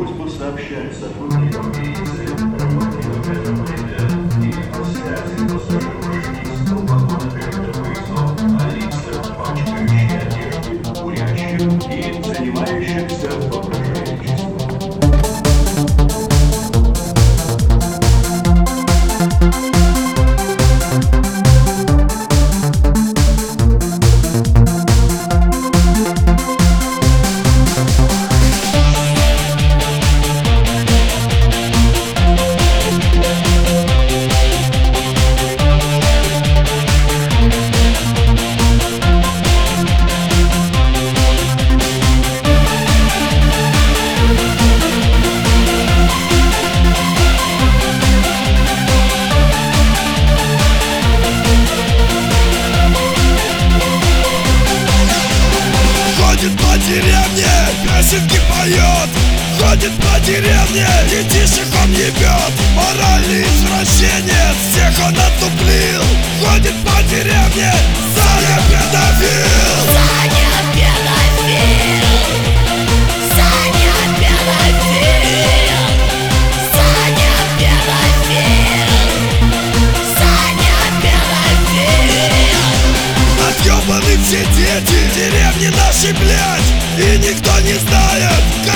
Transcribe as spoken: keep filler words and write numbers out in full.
Просьба сообщать сотрудникам милиции о мотивах этого рейда и о связи пассажиров вагона перед поездом, о лицах, пачкающих одежды, курящих и занимающихся попрошайничеством. Ходит по деревне, песенки поет. Ходит по деревне, детишек он ебет. Моральный извращенец, всех он отуплил. Ходит по деревне, Саня педофил. Саня педофил. Саня педофил. Саня педофил. Саня педофил. Отъебаны все дети деревни нашей, блядь. И никто не знает,